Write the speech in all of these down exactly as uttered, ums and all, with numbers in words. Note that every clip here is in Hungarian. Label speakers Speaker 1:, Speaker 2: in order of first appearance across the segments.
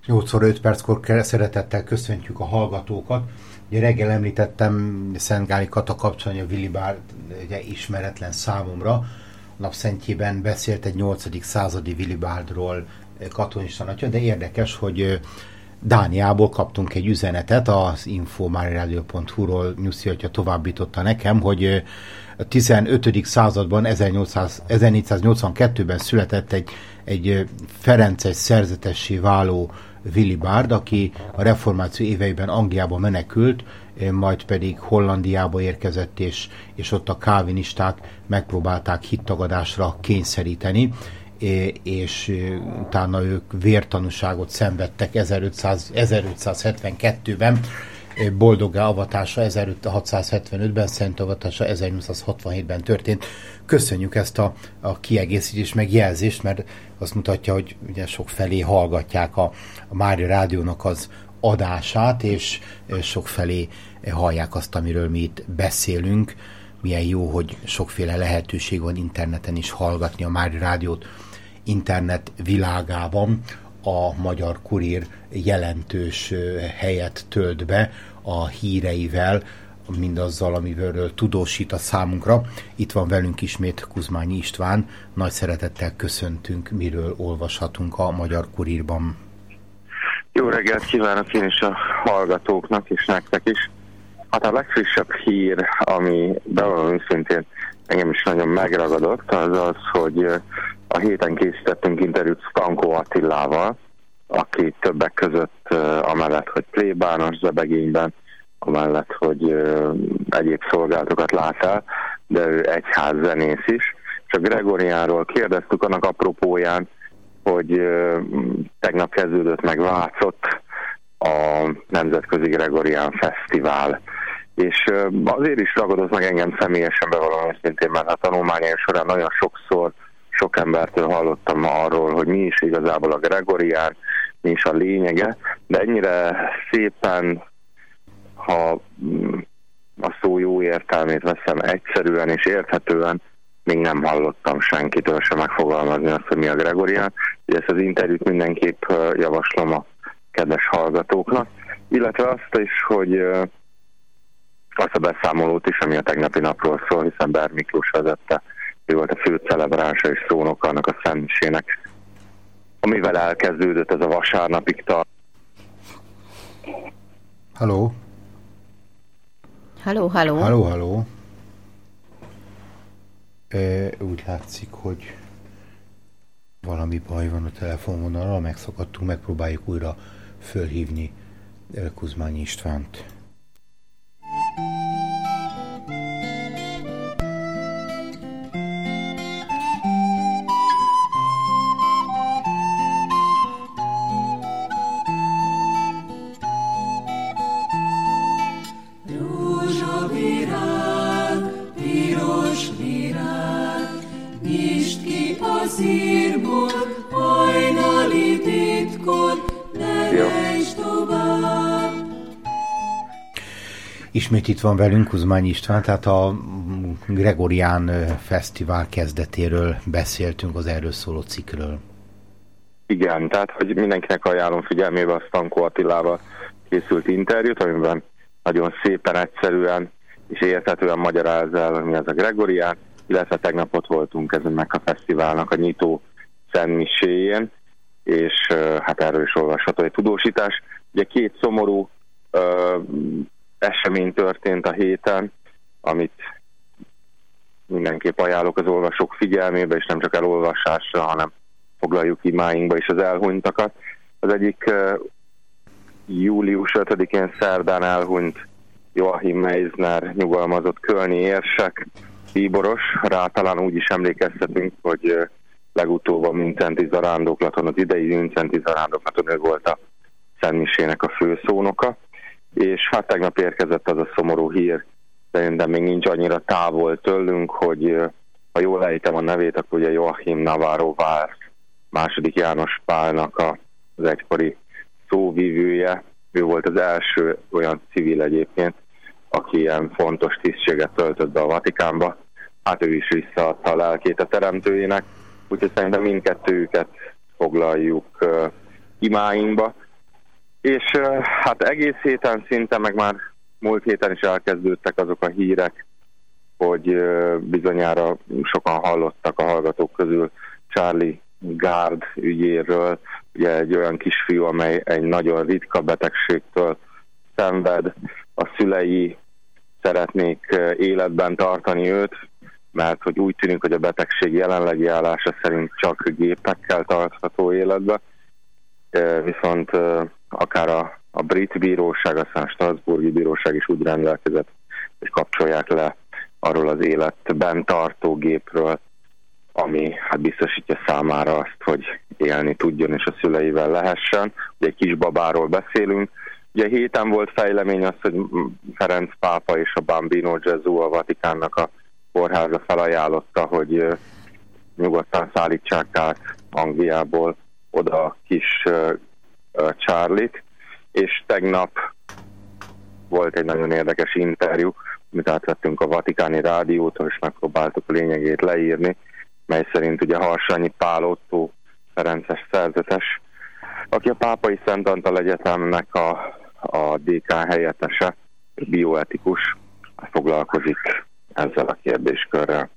Speaker 1: nyolc óra öt perckor szeretettel köszöntjük a hallgatókat. Ugye reggel említettem Szent Gáli Kata kapcsán, a Willibald ugye ismeretlen számomra. Napszentjében beszélt egy nyolcadik századi Willibaldról katonista atya, de érdekes, hogy Dániából kaptunk egy üzenetet, az info máriaradio pont hu-ról Nyuszi atya továbbította nekem, hogy a tizenötödik században, ezernégyszáznyolcvankettőben született egy, egy ferences szerzetessé váló Willibald, aki a reformáció éveiben Angliába menekült, majd pedig Hollandiába érkezett, és, és ott a kálvinisták megpróbálták hittagadásra kényszeríteni, és utána ők vértanúságot szenvedtek ezerötszázhetvenkettőben, boldoggá avatása ezerhatszázhetvenötben, szent avatása ezernyolcszázhatvanhétben történt. Köszönjük ezt a, a kiegészítés megjelzést, mert azt mutatja, hogy ugye sok felé hallgatják a, a Mária Rádiónak az adását, és sok felé hallják azt, amiről mi itt beszélünk. Milyen jó, hogy sokféle lehetőség van interneten is hallgatni a Mária Rádiót. Internet világában a Magyar Kurír jelentős helyet tölt be a híreivel, mindazzal, amiről tudósít a számunkra. Itt van velünk ismét Kuzmányi István. Nagy szeretettel köszöntünk, miről olvashatunk a Magyar Kurírban.
Speaker 2: Jó reggelt kívánok én is a hallgatóknak, és nektek is. Hát a legfrissebb hír, ami bevallom őszintén engem is nagyon megragadott, az az, hogy a héten készítettünk interjút Stankó Attilával, aki többek között amellett, hogy plébános zebegényben, amellett, hogy egyéb szolgálatokat lát el, de ő egyházzenész is. És a Gregoriánról kérdeztük annak apropóján, hogy tegnap kezdődött meg Vácott a Nemzetközi Gregorián Fesztivál. És azért is ragadott meg engem személyesen, bevallom őszintén, mert a tanulmányaim során nagyon sokszor sok embertől hallottam arról, hogy mi is igazából a Gregorián, mi is a lényege, de ennyire szépen, ha a szó jó értelmét veszem, egyszerűen és érthetően, még nem hallottam senkitől sem megfogalmazni azt, hogy mi a Gregorián. Ugye ezt az interjút mindenképp javaslom a kedves hallgatóknak, illetve azt is, hogy azt a beszámolót is, ami a tegnapi napról szól, hiszen Ber Miklós vezette, ő volt a fő celebránsa és szónoka annak a szentmisének, amivel elkezdődött ez a vasárnapig tart.
Speaker 1: Halló?
Speaker 3: Halló, halló.
Speaker 1: Halló, halló. E, úgy látszik, hogy valami baj van a telefonvonalra, megszakadtunk, megpróbáljuk újra fölhívni Kuzmányi Istvánt. Ismét itt van velünk Kuzmányi István, tehát a Gregorián Fesztivál kezdetéről beszéltünk, az erről szóló cikkről.
Speaker 2: Igen, tehát hogy mindenkinek ajánlom figyelmébe a Stankó Attilával készült interjút, amiben nagyon szépen, egyszerűen és érthetően magyaráz el, hogy mi az a Gregorián, illetve tegnap ott voltunk ezennek a fesztiválnak a nyitó szentmiséjén, és hát erről is olvasható egy tudósítás. Ugye két szomorú uh, esemény történt a héten, amit mindenképp ajánlok az olvasók figyelmébe, és nem csak elolvasásra, hanem foglaljuk imáinkba is az elhunytakat. Az egyik uh, július ötödikén szerdán elhunyt Joachim Meisner, nyugalmazott kölni érsek, bíboros. Rá talán úgy is emlékeztetünk, hogy uh, legutóbb a Müncheni zarándoklaton, az idei Müncheni zarándoklaton ő volt a szentmisének a főszónoka. És hát tegnap érkezett az a szomorú hír, szerintem még nincs annyira távol tőlünk, hogy ha jól ejtem a nevét, akkor ugye Joachim Navarro Vár második János Pálnak az egykori szóvívője. Ő volt az első olyan civil egyébként, aki ilyen fontos tisztséget töltött be a Vatikánba. Hát ő is visszaadta a lelkét a teremtőjének, úgyhogy szerintem mindkettőjüket foglaljuk uh, imáinkba. És hát egész héten szinte, meg már múlt héten is elkezdődtek azok a hírek, hogy bizonyára sokan hallottak a hallgatók közül Charlie Gard ügyéről, ugye egy olyan kisfiú, amely egy nagyon ritka betegségtől szenved, a szülei szeretnék életben tartani őt, mert hogy úgy tűnik, hogy a betegség jelenlegi állása szerint csak gépekkel tartható életbe, viszont akár a, a brit bíróság, aztán a strasbourgi bíróság is úgy rendelkezett, hogy kapcsolják le arról az életben tartó gépről, ami hát biztosítja számára azt, hogy élni tudjon és a szüleivel lehessen. Ugye egy kisbabáról beszélünk. Ugye héten volt fejlemény az, hogy Ferenc pápa és a Bambino Gesù, a Vatikánnak a kórháza felajánlotta, hogy nyugodtan szállítsák át Angliából oda a kis Charlie-t, és tegnap volt egy nagyon érdekes interjú, amit átvettünk a Vatikáni Rádiótól, és megpróbáltuk a lényegét leírni, mely szerint ugye Harsányi Pál Ottó ferences szerzetes, aki a Pápai Szent Antal Egyetemnek a, a dé ká helyettese, bioetikus, foglalkozik ezzel a kérdéskörrel.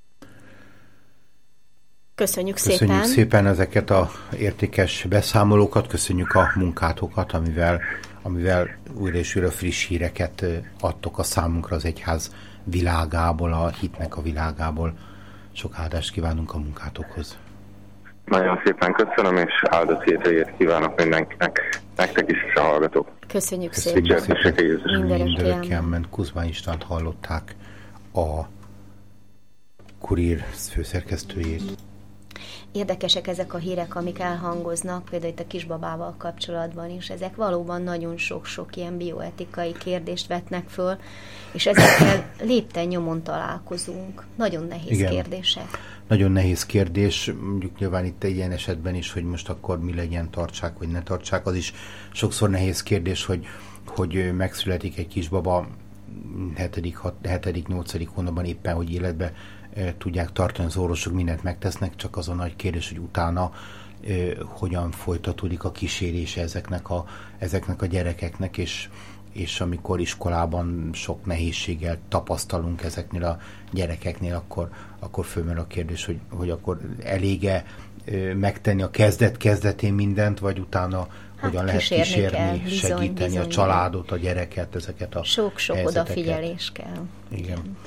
Speaker 1: Köszönjük
Speaker 3: Köszönjük szépen.
Speaker 1: Köszönjük szépen ezeket a értékes beszámolókat, köszönjük a munkátokat, amivel, amivel újra és újra friss híreket adtok a számunkra az egyház világából, a hitnek a világából. Sok áldást kívánunk a munkátokhoz.
Speaker 2: Nagyon szépen köszönöm, és áldott hétvégét kívánok mindenkinek, nektek is, és a hallgatók.
Speaker 3: Köszönjük,
Speaker 1: Köszönjük
Speaker 3: szépen.
Speaker 1: szépen.
Speaker 3: Mindörökké
Speaker 1: Amen. Kuzmán Istvánt hallották, a Kurír főszerkesztőjét.
Speaker 3: Érdekesek ezek a hírek, amik elhangoznak, például itt a kisbabával kapcsolatban is. Ezek valóban nagyon sok-sok ilyen bioetikai kérdést vetnek föl, és ezekkel lépten nyomon találkozunk. Nagyon nehéz
Speaker 1: Igen.
Speaker 3: kérdések.
Speaker 1: Nagyon nehéz kérdés, mondjuk nyilván itt egy ilyen esetben is, hogy most akkor mi legyen, tartsák vagy ne tartsák, az is sokszor nehéz kérdés, hogy, hogy megszületik egy kisbaba hetedik nyolcadik hónapban éppen, hogy életbe tudják tartani az orvosok, mindent megtesznek, csak az a nagy kérdés, hogy utána eh, hogyan folytatódik a kísérése ezeknek a, ezeknek a gyerekeknek, és, és amikor iskolában sok nehézséggel tapasztalunk ezeknél a gyerekeknél, akkor, akkor fölmerül a kérdés, hogy, hogy akkor elég-e eh, megtenni a kezdet-kezdetén mindent, vagy utána hát hogyan lehet kísérni, kell, bizony, segíteni bizony, a családot, a gyereket, ezeket a
Speaker 3: Sok-sok
Speaker 1: helyzeteket.
Speaker 3: odafigyelés kell.
Speaker 1: Igen.
Speaker 3: Igen.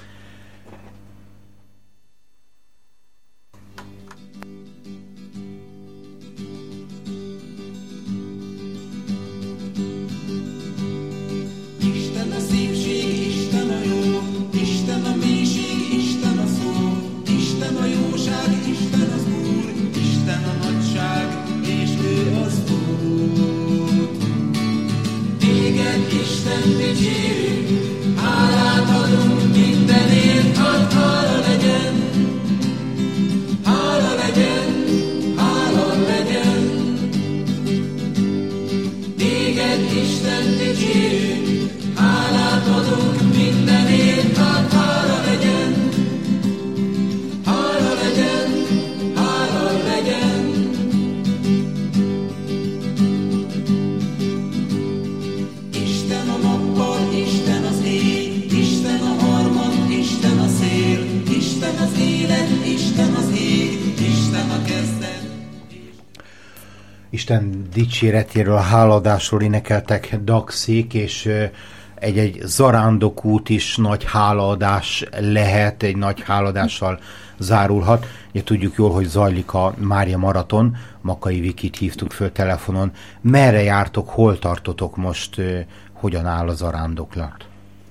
Speaker 1: Isten dicséretéről, a háladásról énekeltek Daxék, és egy-egy zarándokút is nagy hálaadás lehet, egy nagy háladással zárulhat. Ugye tudjuk jól, hogy zajlik a Mária Maraton, Makai Vikit hívtuk föl telefonon. Merre jártok, hol tartotok most, hogyan áll a zarándoklat?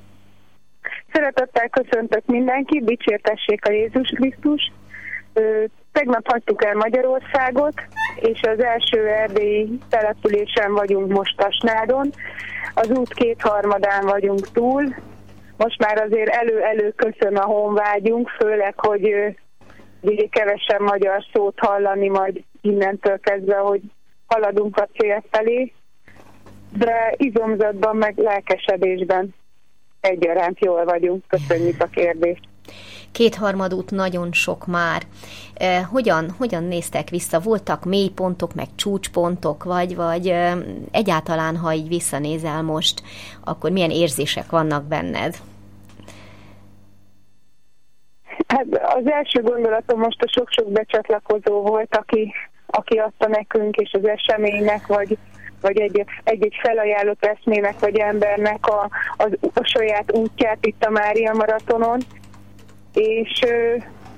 Speaker 4: Szeretettel köszöntök mindenkit, dicsértessék a Jézus Krisztus. Tegnap hagytuk el Magyarországot, és az első erdélyi településen vagyunk most Tasnádon. Az út kétharmadán vagyunk túl. Most már azért elő-elő köszön a honvágyunk, főleg, hogy kevesen magyar szót hallani majd innentől kezdve, hogy haladunk a cél felé. De izomzatban meg lelkesedésben egyaránt jól vagyunk. Köszönjük a kérdést.
Speaker 3: Kétharmad út nagyon sok már. E, hogyan, hogyan néztek vissza? Voltak mélypontok, meg csúcspontok, vagy, vagy e, egyáltalán, ha így visszanézel most, akkor milyen érzések vannak benned?
Speaker 4: Hát az első gondolatom most a sok-sok becsatlakozó volt, aki, aki adta nekünk, és az eseménynek, vagy, vagy egy, egy-egy felajánlott eszmének, vagy embernek a, a, a saját útját itt a Mária maratonon. És ö,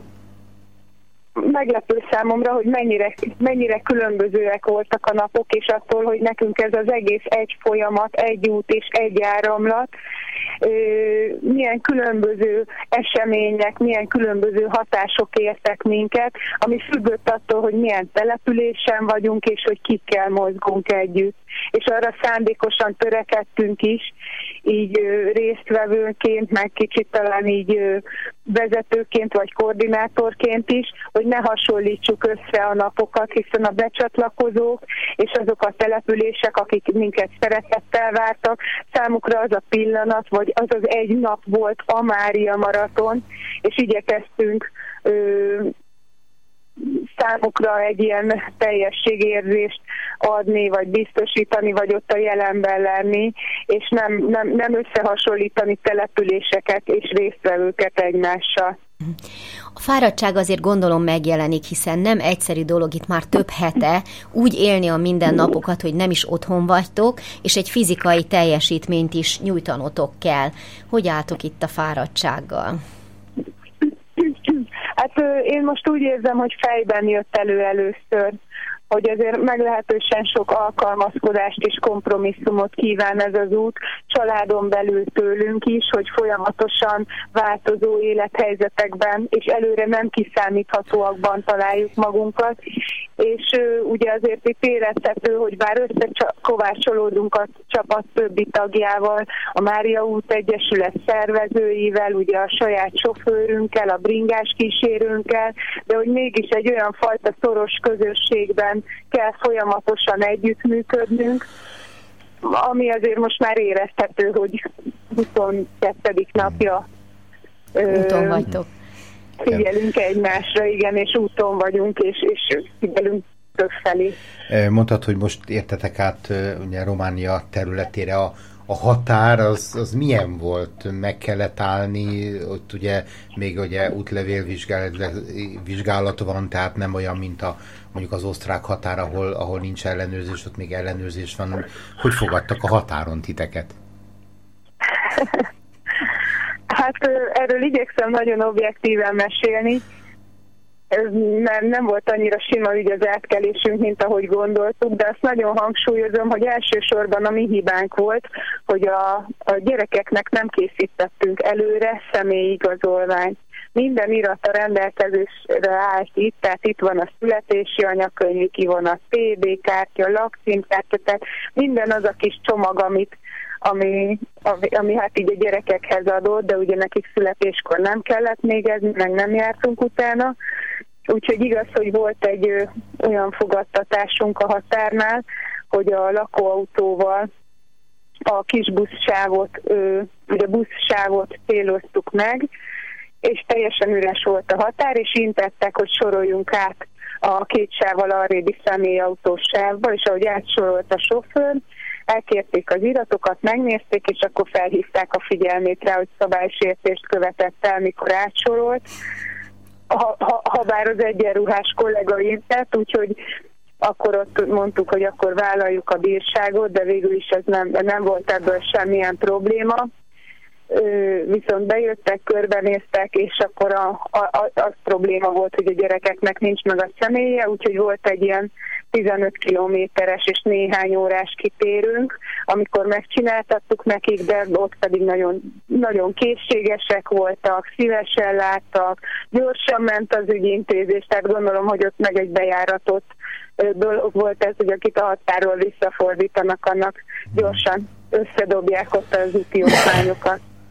Speaker 4: meglepő számomra, hogy mennyire, mennyire különbözőek voltak a napok, és attól, hogy nekünk ez az egész egy folyamat, egy út és egy áramlat, ö, milyen különböző események, milyen különböző hatások értek minket, ami függött attól, hogy milyen településen vagyunk, és hogy kikkel mozgunk együtt. És arra szándékosan törekedtünk is, így ö, résztvevőként, meg kicsit talán így ö, vezetőként vagy koordinátorként is, hogy ne hasonlítsuk össze a napokat, hiszen a becsatlakozók és azok a települések, akik minket szeretettel vártak, számukra az a pillanat, vagy az az egy nap volt a Mária maraton, és igyekeztünk ö, számukra egy ilyen teljességérzést adni, vagy biztosítani, vagy ott a jelenben lenni, és nem, nem, nem összehasonlítani településeket és résztvevőket egymással.
Speaker 3: A fáradtság azért gondolom megjelenik, hiszen nem egyszerű dolog itt már több hete úgy élni a mindennapokat, hogy nem is otthon vagytok, és egy fizikai teljesítményt is nyújtanotok kell. Hogy álltok itt a fáradtsággal?
Speaker 4: Hát én most úgy érzem, hogy fejben jött elő először, hogy azért meglehetősen sok alkalmazkodást és kompromisszumot kíván ez az út, családon belül tőlünk is, hogy folyamatosan változó élethelyzetekben és előre nem kiszámíthatóakban találjuk magunkat, és uh, ugye azért itt érezhető, hogy bár összekovácsolódunk a csapat többi tagjával, a Mária út Egyesület szervezőivel, ugye a saját sofőrünkkel, a bringás kísérőnkkel, de hogy mégis egy olyan fajta szoros közösségben kell folyamatosan együttműködnünk, ami azért most már érezhető, hogy huszonkettedik napja
Speaker 3: úton vagytok.
Speaker 4: Figyelünk egymásra, igen, és úton vagyunk, és, és figyelünk többfelé.
Speaker 1: Mondtad, hogy most értetek át ugye, Románia területére. A, a határ az, az milyen volt? Meg kellett állni, ott ugye még ugye útlevél vizsgálat van, tehát nem olyan, mint a mondjuk az osztrák határ, ahol, ahol nincs ellenőrzés, ott még ellenőrzés van. Hogy fogadtak a határon titeket?
Speaker 4: Hát erről igyekszem nagyon objektíven mesélni. Ez nem, nem volt annyira sima ügy az átkelésünk, mint ahogy gondoltuk, de azt nagyon hangsúlyozom, hogy elsősorban a mi hibánk volt, hogy a, a gyerekeknek nem készítettünk előre személyigazolványt. Minden irat a rendelkezésre állt itt, tehát itt van a születési anyakönyv, ki van a té bé kártya, lakcímkártya, tehát minden az a kis csomag, amit Ami, ami, ami hát így a gyerekekhez adott, de ugye nekik születéskor nem kellett végezni, meg nem jártunk utána. Úgyhogy igaz, hogy volt egy ö, olyan fogadtatásunk a határnál, hogy a lakóautóval a kis buszsávot, ö, ugye buszsávot céloztuk meg, és teljesen üres volt a határ, és intettek, hogy soroljunk át a két sávval arrébi személyautós sávba, és ahogy átsorolt a sofőr, elkérték az iratokat, megnézték, és akkor felhívták a figyelmét rá, hogy szabálysértést követett el, mikor átsorolt. Ha, ha, ha bár az egyenruhás kollega intett, úgyhogy akkor ott mondtuk, hogy akkor vállaljuk a bírságot, de végül is ez nem, nem volt ebből semmilyen probléma. Viszont bejöttek, körbenéztek, és akkor a, a, az probléma volt, hogy a gyerekeknek nincs meg a személye, úgyhogy volt egy ilyen tizenöt kilométeres és néhány órás kitérünk, amikor megcsináltattuk nekik, de ott pedig nagyon, nagyon készségesek voltak, szívesen láttak, gyorsan ment az ügyintézés, tehát gondolom, hogy ott meg egy bejáratott dolog volt ez, hogy akit a határól visszafordítanak, annak gyorsan összedobják ott az úti okmányokat.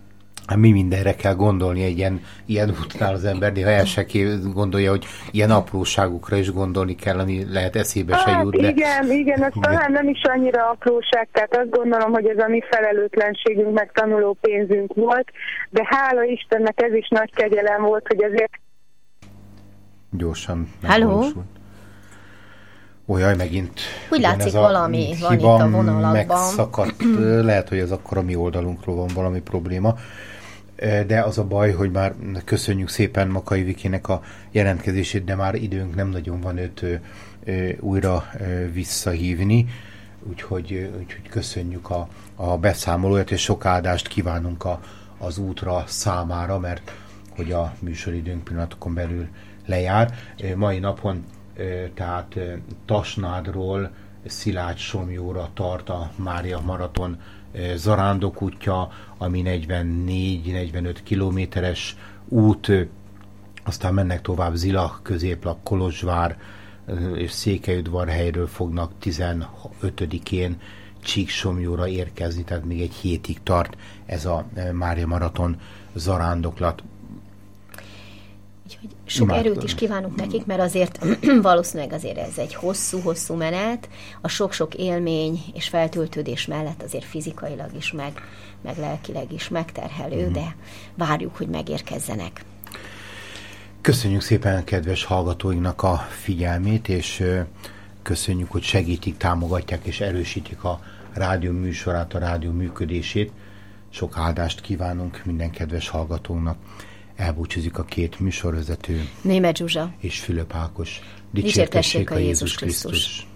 Speaker 1: mi mindenre kell gondolni egy ilyen, ilyen útnál az ember, de ha el se gondolja, hogy ilyen apróságukra is gondolni kell, ami lehet eszébe se
Speaker 4: hát
Speaker 1: jut. De...
Speaker 4: igen, igen, ez talán nem is annyira apróság, tehát azt gondolom, hogy ez a mi felelőtlenségünk, meg tanuló pénzünk volt, de hála Istennek ez is nagy kegyelem volt, hogy azért...
Speaker 1: Gyorsan
Speaker 3: megvalósult.
Speaker 1: Olyaj, megint...
Speaker 3: Úgy látszik, valami van itt a vonalakban.
Speaker 1: Megszakadt, lehet, hogy ez akkor a mi oldalunkról van valami probléma, de az a baj, hogy már köszönjük szépen Makai Vikinek a jelentkezését, de már időnk nem nagyon van őt újra visszahívni, úgyhogy, úgyhogy köszönjük a, a beszámolóját, és sok áldást kívánunk a, az útra számára, mert hogy a műsoridőnk pillanatokon belül lejár. Mai napon tehát Tasnádról Szilágysomlyóra tart a Mária Maraton zarándokútja, ami negyvennégy-negyvenöt kilométeres út, aztán mennek tovább Zila, Középlak, Kolozsvár és Székelyudvarhelyről fognak tizenötödikén Csíksomlyóra érkezni, tehát még egy hétig tart ez a Mária Maraton zarándoklat.
Speaker 3: Úgyhogy sok Imádom. erőt is kívánunk nekik, mert azért valószínűleg azért ez egy hosszú-hosszú menet, a sok-sok élmény és feltöltődés mellett azért fizikailag is, meg, meg lelkileg is megterhelő, mm. de várjuk, hogy megérkezzenek.
Speaker 1: Köszönjük szépen kedves hallgatóinknak a figyelmét, és köszönjük, hogy segítik, támogatják és erősítik a rádió műsorát, a rádió működését. Sok áldást kívánunk minden kedves hallgatónak. Elbúcsúzik a két műsorvezető,
Speaker 3: Németh Zsuzsa
Speaker 1: és Fülöp Ákos.
Speaker 3: Dicsértessék a Jézus Krisztus!